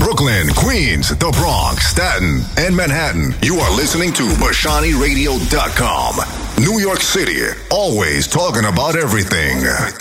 Brooklyn, Queens, the Bronx, Staten, and Manhattan. You are listening to BashaniRadio.com. New York City, always talking about everything.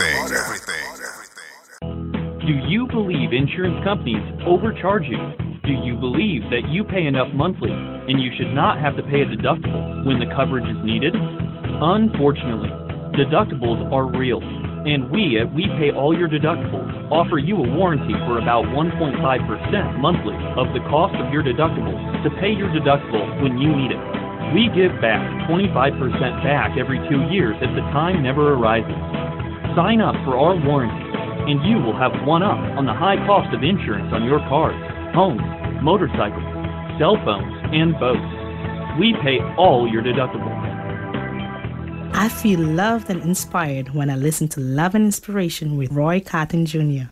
Do you believe insurance companies overcharge you? Do you believe that you pay enough monthly and you should not have to pay a deductible when the coverage is needed? Unfortunately, deductibles are real, and we at We Pay All Your Deductibles offer you a warranty for about 1.5% monthly of the cost of your deductible to pay your deductible when you need it. We give back 25% back every 2 years if the time never arises. Sign up for our warranty, and you will have one up on the high cost of insurance on your cars, homes, motorcycles, cell phones, and boats. We pay all your deductibles. I feel loved and inspired when I listen to Love and Inspiration with Roy Cotton Jr.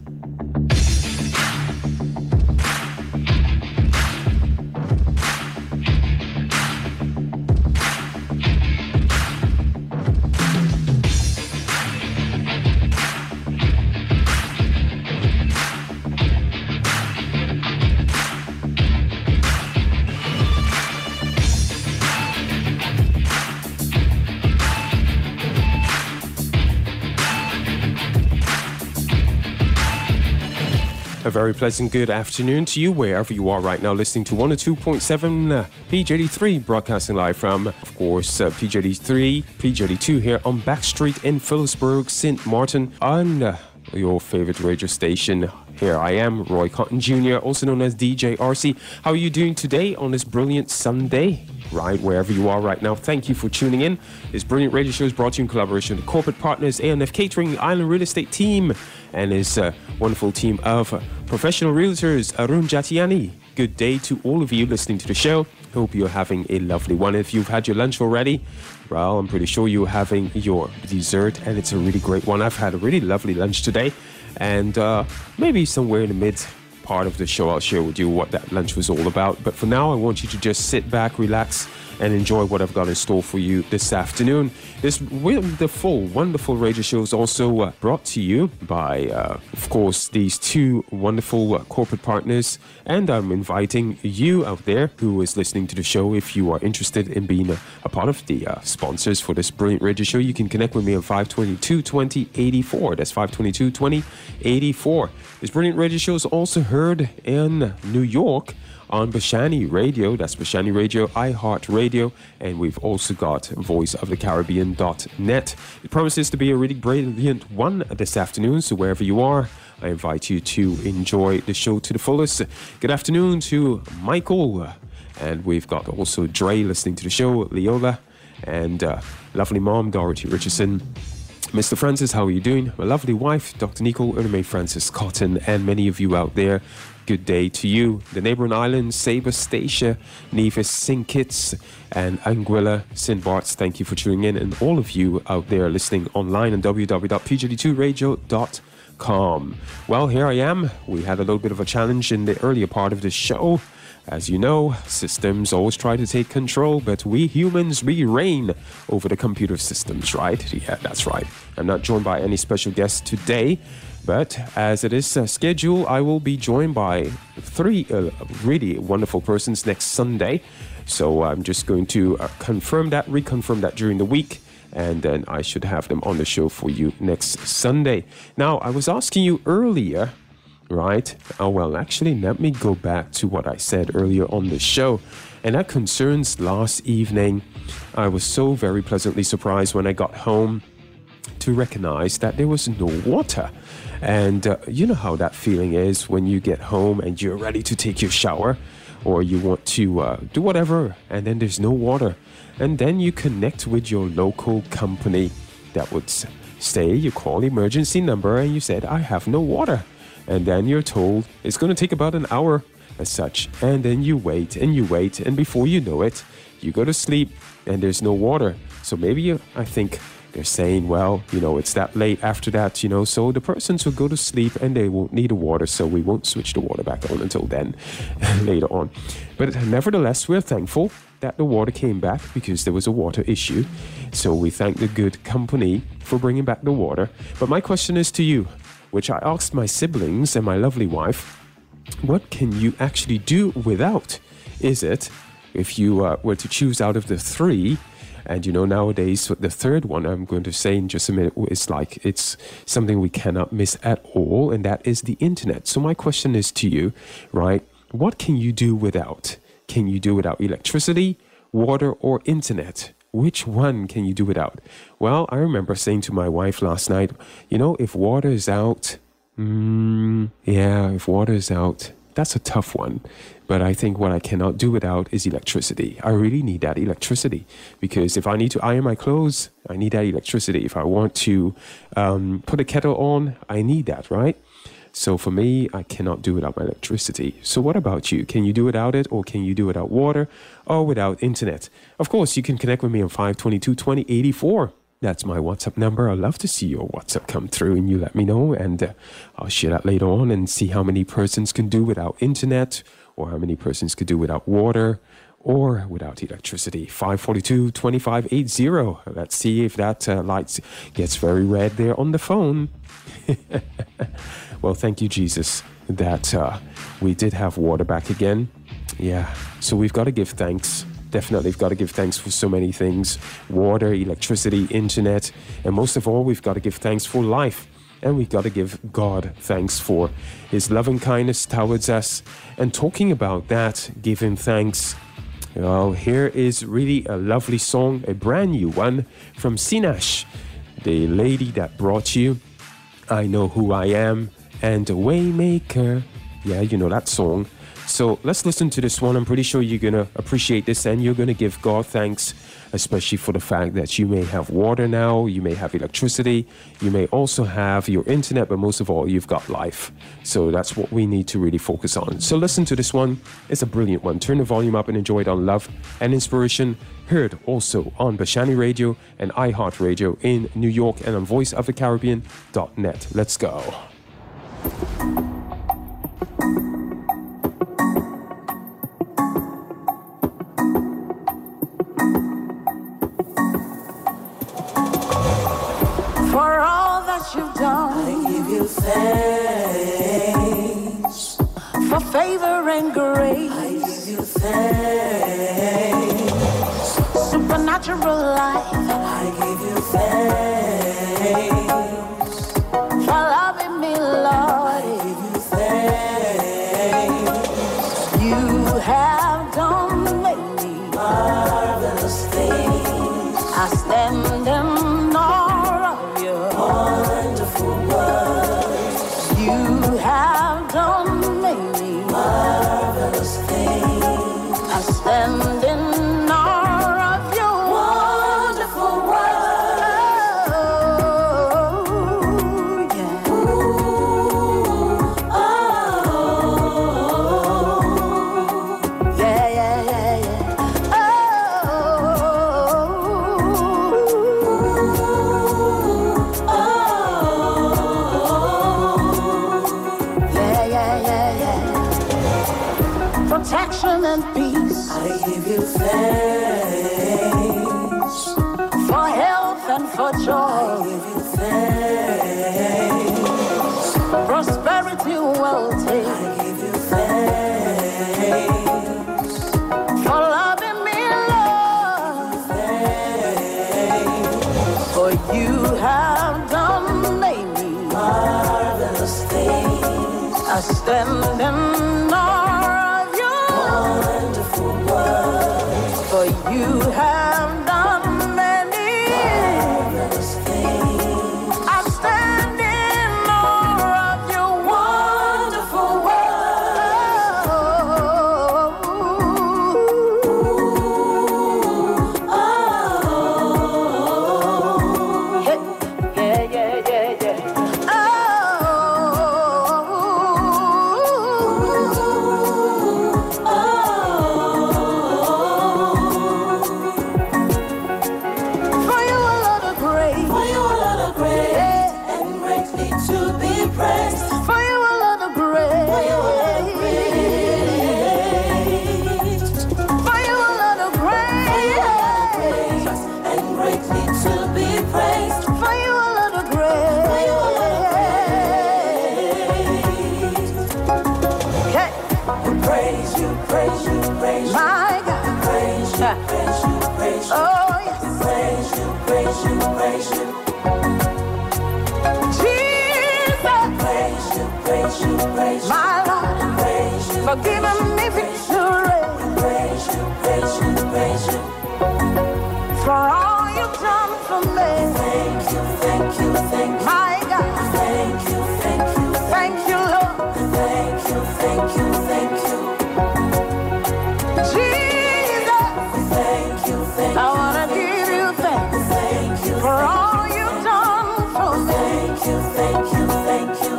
A very pleasant good afternoon to you wherever you are right now, listening to 102.7 PJD3, broadcasting live from, of course, PJD3, PJD2 here on Back Street in Phillipsburg, St. Martin, on your favorite radio station. Here I am, Roy Cotton Jr., also known as DJ RC. How are you doing today on this brilliant Sunday? Right, wherever you are right now, thank you for tuning in. This brilliant radio show is brought to you in collaboration with corporate partners, ANF Catering, Island Real Estate Team, and his wonderful team of professional realtors, Arun Jatiani. Good day to all of you listening to the show. Hope you're having a lovely one. If you've had your lunch already, well, I'm pretty sure you're having your dessert, and it's a really great one. I've had a really lovely lunch today, and maybe somewhere in the mid part of the show I'll share with you what that lunch was all about. But for now, I want you to just sit back, relax, and enjoy what I've got in store for you this afternoon. This wonderful, wonderful radio show is also brought to you by, of course, these two wonderful corporate partners. And I'm inviting you out there who is listening to the show, if you are interested in being a part of the sponsors for this brilliant radio show, you can connect with me on 522-2084. That's 522-2084. This brilliant radio show is also heard in New York on Bashani Radio. That's Bashani Radio, iHeart Radio, and we've also got voiceofthecaribbean.net. It promises to be a really brilliant one this afternoon, so wherever you are, I invite you to enjoy the show to the fullest. Good afternoon to Michael, and we've got also Dre listening to the show, Leola, and lovely mom, Dorothy Richardson. Mr. Francis, how are you doing? My lovely wife, Dr. Nicole Erme Francis Cotton, and many of you out there, good day to you. The neighboring islands, Sabre, Stacia, Nevis, St. Kitts, and Anguilla, St. Bart's, thank you for tuning in. And all of you out there listening online on www.pjd2radio.com. Well, here I am. We had a little bit of a challenge in the earlier part of the show. As you know, systems always try to take control, but we humans, we reign over the computer systems, right? Yeah, that's right. I'm not joined by any special guests today, but as it is scheduled, I will be joined by three really wonderful persons next Sunday. So I'm just going to reconfirm that during the week, and then I should have them on the show for you next Sunday. Now, I was asking you earlier, right? Oh, well, actually, let me go back to what I said earlier on the show. And that concerns last evening. I was so very pleasantly surprised when I got home to recognize that there was no water. And you know how that feeling is when you get home and you're ready to take your shower, or you want to do whatever, and then there's no water. And then you connect with your local company that would say, you call the emergency number and you said, I have no water. And then you're told it's going to take about an hour as such. And then you wait, and before you know it, you go to sleep and there's no water. So maybe I think they're saying, well, it's that late after that, so the persons will go to sleep and they won't need the water, so we won't switch the water back on until then, later on. But nevertheless, we're thankful that the water came back because there was a water issue. So we thank the good company for bringing back the water. But my question is to you, which I asked my siblings and my lovely wife, what can you actually do without? Is it, if you were to choose out of the three, and nowadays the third one I'm going to say in just a minute is like it's something we cannot miss at all, and that is the internet. So my question is to you, right? What can you do without? Can you do without electricity, water, or internet? Which one can you do without? Well, I remember saying to my wife last night, if water is out, if water is out, that's a tough one. But I think what I cannot do without is electricity. I really need that electricity, because if I need to iron my clothes, I need that electricity. If I want to put a kettle on, I need that, right? So for me, I cannot do without my electricity. So what about you? Can you do without it, or can you do without water, or without internet? Of course, you can connect with me on 522-2084. That's my WhatsApp number. I'd love to see your WhatsApp come through and you let me know, and I'll share that later on and see how many persons can do without internet, or how many persons could do without water, or without electricity. 542-2580. Let's see if that light gets very red there on the phone. Well, thank you, Jesus, that we did have water back again. Yeah, so we've got to give thanks. Definitely, we've got to give thanks for so many things. Water, electricity, internet, and most of all, we've got to give thanks for life. And we've got to give God thanks for his loving kindness towards us. And talking about that, giving thanks, well, here is really a lovely song, a brand new one from Sinash, the lady that brought you I Know Who I Am and a Waymaker. Yeah, you know that song. So let's listen to this one. I'm pretty sure you're going to appreciate this, and you're going to give God thanks, especially for the fact that you may have water now, you may have electricity, you may also have your internet, but most of all, you've got life. So that's what we need to really focus on. So listen to this one. It's a brilliant one. Turn the volume up and enjoy it on Love and Inspiration. Heard also on Bashani Radio and iHeartRadio in New York, and on voiceofthecaribbean.net. Let's go. For all that you've done, I give you thanks. For favor and grace, I give you thanks. Supernatural life, I give you thanks. For loving me, Lord, I give you thanks. You have done many marvelous things. I stand in wonderful words. You have done many marvelous things. I stand in awe of your wonderful words. Oh, yeah. Ooh, oh, yeah, yeah, yeah, yeah. Protection and peace, I give you thanks. For health and for joy, I give you thanks. Prosperity, wealth, I give you thanks. For loving me, Lord, thanks. For you have done many marvelous things. I stand in awe wonderful words. For you have done many marvelous things. I stand in awe of your wonderful words. Oh, hey, yeah, yeah, yeah, yeah. Oh. praise you, praise you, my God. Praise you, praise you, praise you. Oh yes. Praise you, praise you, praise you. Jesus. Praise you, praise you, praise you, my Lord. Praise you, for giving me victory. Praise you, praise you, praise you. For all you've done for me. Thank you, thank you, thank you, my God. Thank you, thank you, thank you, Lord. Thank you, thank you, thank you, Jesus. Thank you, thank you. I wanna give you thanks. Thank you for all you've done for me. Thank you, thank you, thank you.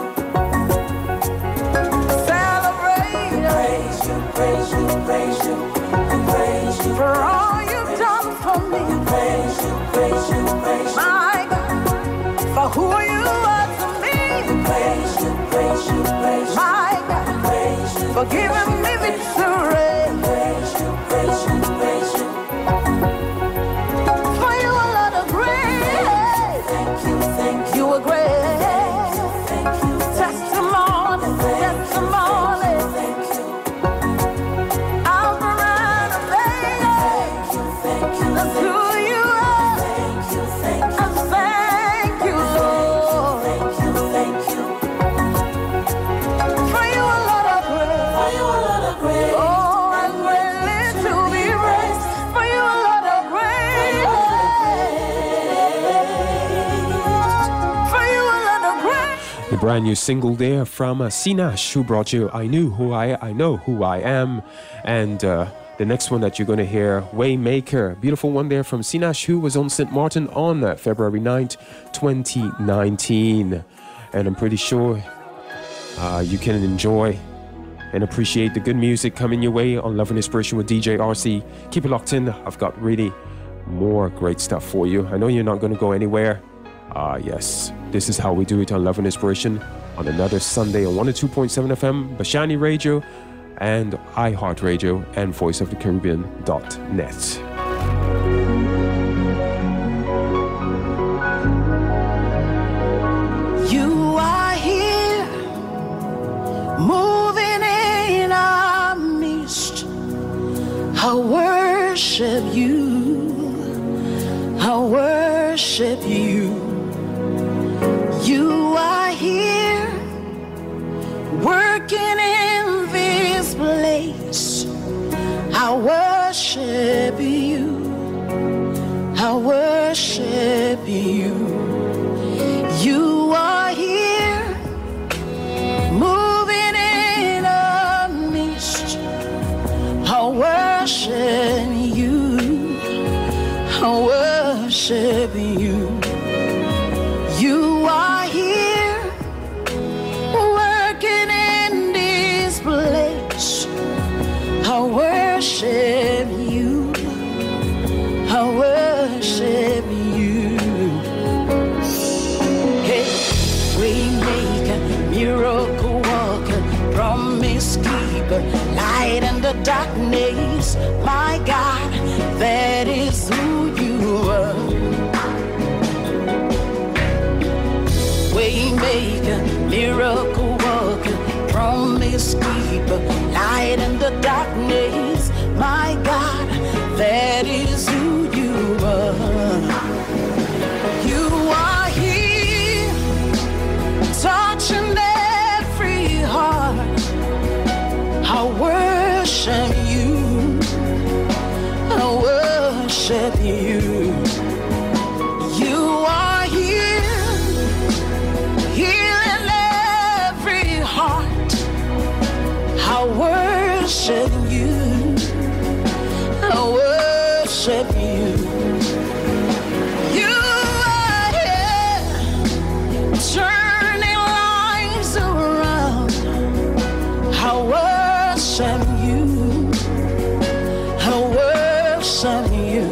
Celebrate. Praise you, praise you, praise you, praise you for all you've done for me. Praise you, praise you, praise you, my God, for who you are to me. Praise you, praise you, praise you, my God, praise you, for giving me victory. Praise you, praise you, praise you, for you are Lord of grace. Thank you, thank you, you are great. Thank you, testimony, testimony. Thank you, Alpha and Omega. Thank you, thank you, that's who you are. Thank you, thank you, thank you, Lord. Thank you, thank you, for you are Lord of grace. For you are Lord of grace. Oh, I'm greatly to be praised. For you are Lord of grace. For you are Lord of grace. The brand new single there from Sinash, who brought you I Know Who I Am. And the next one that you're going to hear, Waymaker. Beautiful one there from Sinash, who was on St. Martin on February 9th, 2019. And I'm pretty sure you can enjoy and appreciate the good music coming your way on Love and Inspiration with DJ RC. Keep it locked in. I've got really more great stuff for you. I know you're not going to go anywhere. Yes, this is how we do it on Love and Inspiration on another Sunday on 102.7 FM, Bashani Radio, and iHeartRadio, and voiceofthecaribbean.net. You are here, moving in our midst. I worship you. I worship you. You are here, working in this place. I worship you. I worship you. You are here, moving in our midst. I worship you. I worship you. You are here, working in this place. I worship you. I worship you. Hey, Waymaker, miracle worker, promise keeper, light in the darkness. My God, that is who you are. Waymaker, miracle worker, promise keeper, light in the darkness. My God, that is who you are. You are here, touching every heart. I worship you. I worship you. You are here, healing every heart. I worship you. I worship you. You are here, turning lives around. I worship you. I worship you.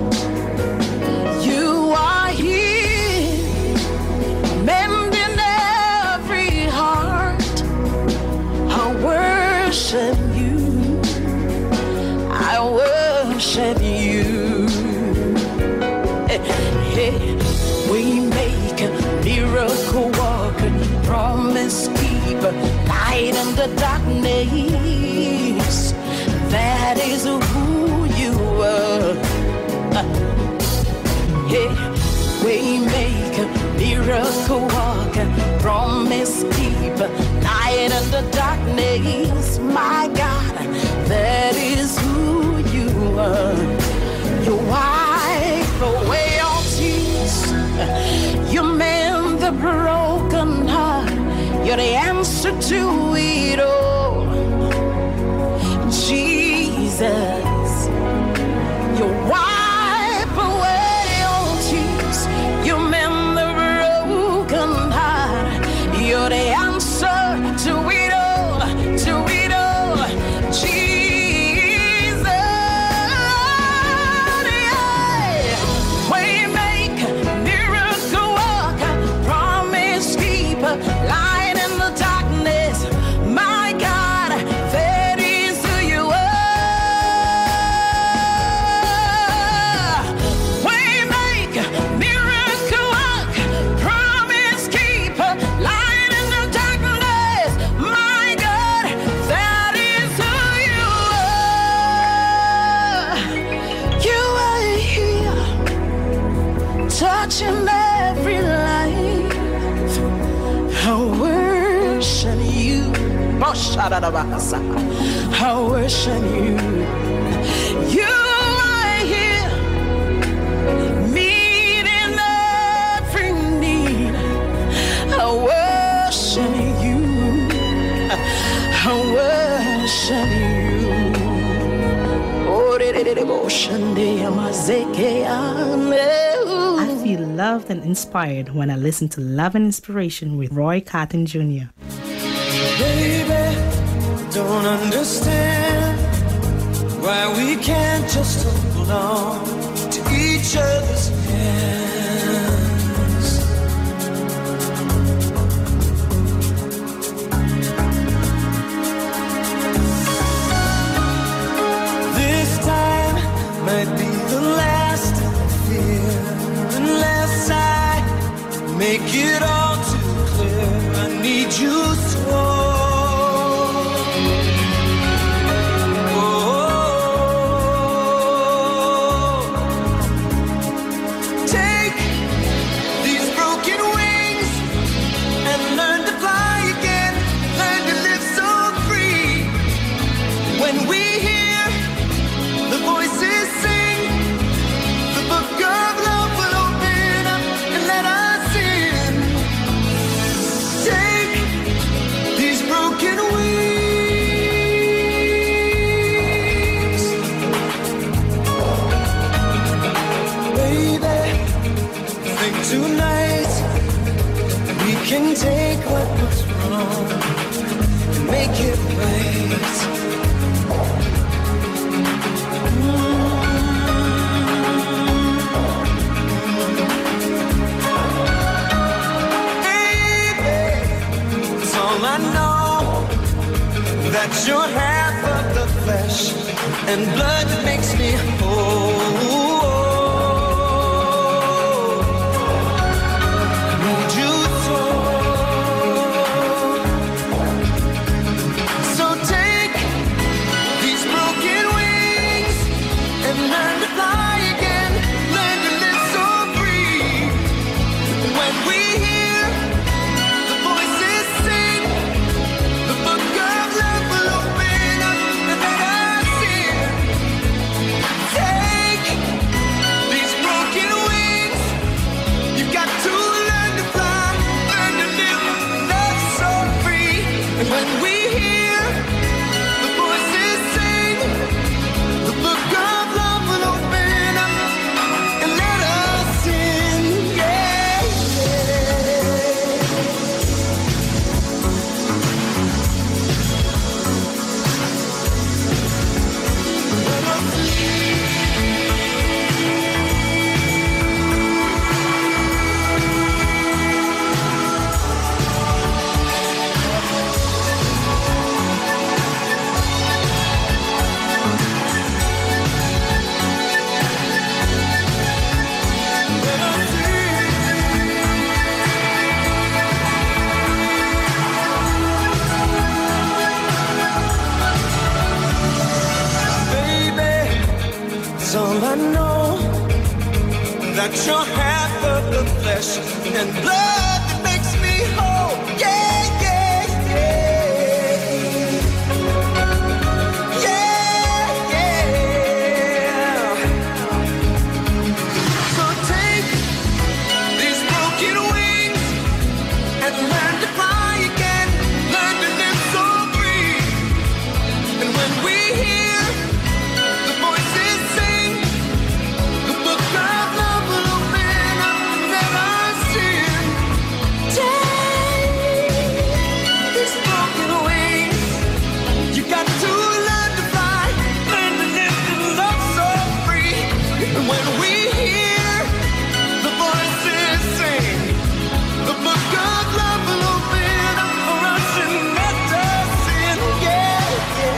You are here, mending every heart. I worship you. I worship you. Hey, we make a miracle walker, promise keeper, light in the darkness. Hey, waymaker, miracle worker, promise keeper, light in the darkness. My God, that is who you are. You wipe away all tears. You mend the broken heart. You're the answer to it all. Jesus, you wipe away all tears. You mend the broken heart. You're the answer to it all, to it all. Jesus, yeah. Waymaker, miracle worker, promise keeper, light in the darkness. My God, that is who you are. Waymaker, miracle worker, promise keeper, light in the darkness. My God, that is who you are. You are here, touching every life. I worship you. I worship you. You are here, meeting every need. I worship you. I worship you. I feel loved and inspired when I listen to Love and Inspiration with Roy Cotton Jr. Baby, don't understand why we can't just hold on to each other's hands. This time might be the last I fear, unless I make it all too clear. I need you so. Tonight we can take what was wrong and make it right. Baby, it's all I know, that you're half of the flesh and blood that makes me whole. that you're half of the flesh and blood that makes me whole. Yeah, yeah, yeah. Yeah, yeah. So take these broken wings and learn to fly again. Learn to live so free. And when we hear the voices sing, the book of love will open up and let us in. Take these broken wings. You got to learn to fly, learn to live and love so free. And when we hear the voices sing, the book of love will open up for us and let us in. Yeah,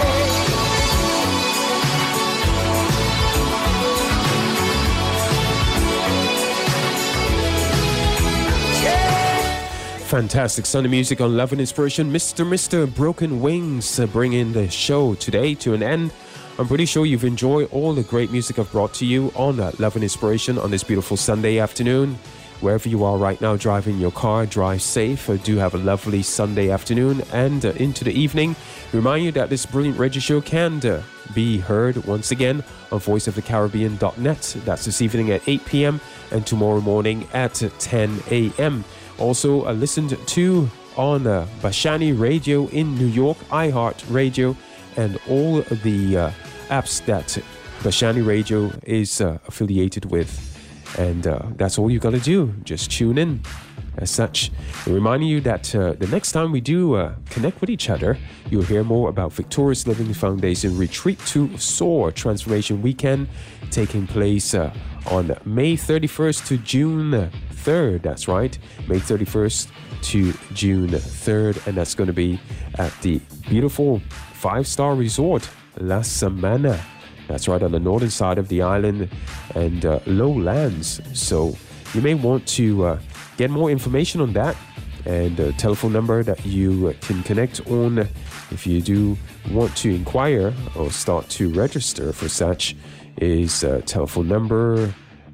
Fantastic Sunday music on Love and Inspiration. Mr. Broken Wings bringing the show today to an end. I'm pretty sure you've enjoyed all the great music I've brought to you on Love and Inspiration on this beautiful Sunday afternoon. Wherever you are right now, driving your car, drive safe. Do have a lovely Sunday afternoon and into the evening. Remind you that this brilliant radio show can be heard once again on voiceofthecaribbean.net. That's this evening at 8 p.m. and tomorrow morning at 10 a.m. Also listened to on Bashani Radio in New York, iHeart Radio, and all the apps that Bashani Radio is affiliated with. And that's all you got to do. Just tune in. As such, reminding you that the next time we do connect with each other, you'll hear more about Victorious Living Foundation Retreat to Soar Transformation Weekend taking place on May 31st to June 3rd. That's right, May 31st to June 3rd. And that's going to be at the beautiful 5-star resort, La Samana. That's right, on the northern side of the island and lowlands. So you may want to get more information on that, and the telephone number that you can connect on if you do want to inquire or start to register for such is telephone number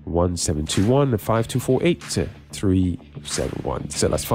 1721-5248-371. So that's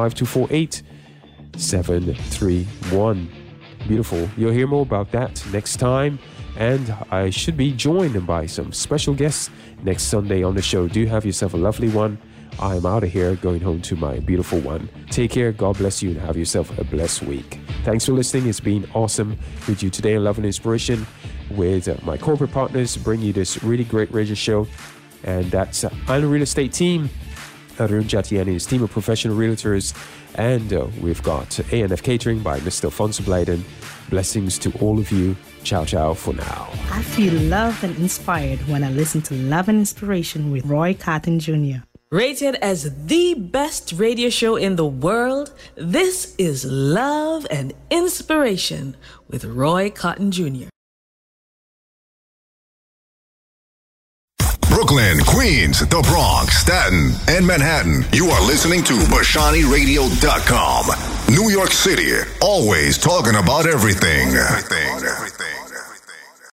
5248-731. Beautiful. You'll hear more about that next time. And I should be joined by some special guests next Sunday on the show. Do have yourself a lovely one. I am out of here, going home to my beautiful one. Take care. God bless you and have yourself a blessed week. Thanks for listening. It's been awesome with you today on Love and Inspiration with my corporate partners bring you this really great radio show. And that's Island Real Estate Team, Arun Jatiani and his team of professional realtors. And we've got ANF Catering by Mr. Alfonso Blyden. Blessings to all of you. Ciao, ciao for now. I feel loved and inspired when I listen to Love and Inspiration with Roy Cotton Jr. Rated as the best radio show in the world, this is Love and Inspiration with Roy Cotton Jr. Brooklyn, Queens, the Bronx, Staten, and Manhattan. You are listening to BashaniRadio.com. New York City, always talking about everything.